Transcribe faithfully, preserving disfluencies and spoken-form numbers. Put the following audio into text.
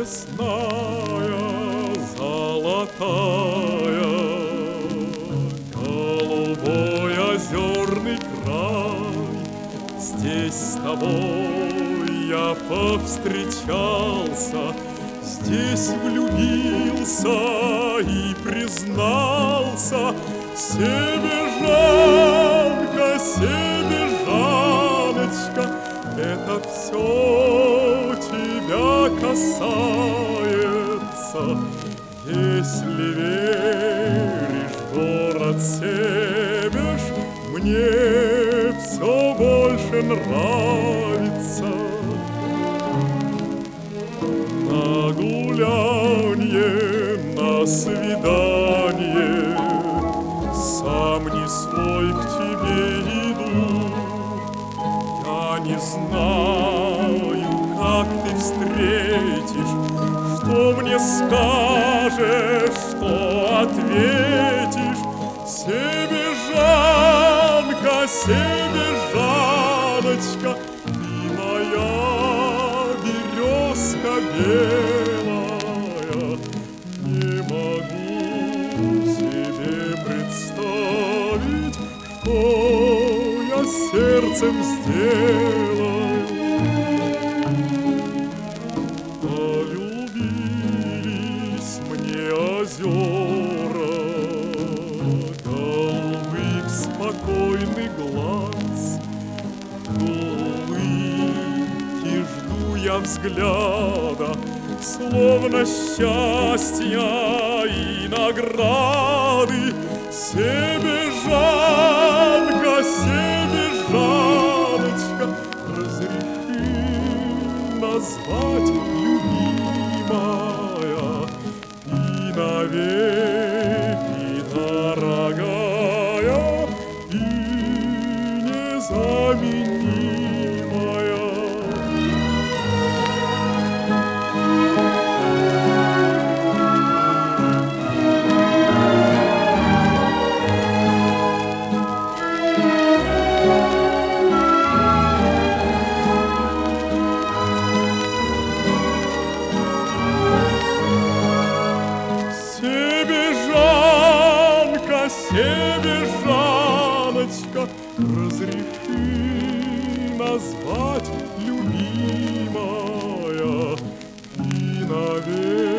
весная, золотая, голубой озерный край. Здесь с тобой я повстречался, здесь влюбился и признался. Себежанка, Себежаночка, это все тебя касается. Если веришь в город Себеж, мне все больше нравится. На гулянье, на свидание, сам не свой к тебе иду. Я не знаю, как ты встретишь, что мне скажешь, что ответишь. Себежанка, Себежаночка, ты моя березка белая. Не могу себе представить, что я сердцем сделаю. Полюбились мне озера, голубых спокойный глаз. В улыбке жду я взгляда, словно счастья и награды. Себежанка, Себежаночка, разреши назвать любимая и навеки дорогая и незаменимая. Себежаночка, разреши назвать любимая и навек.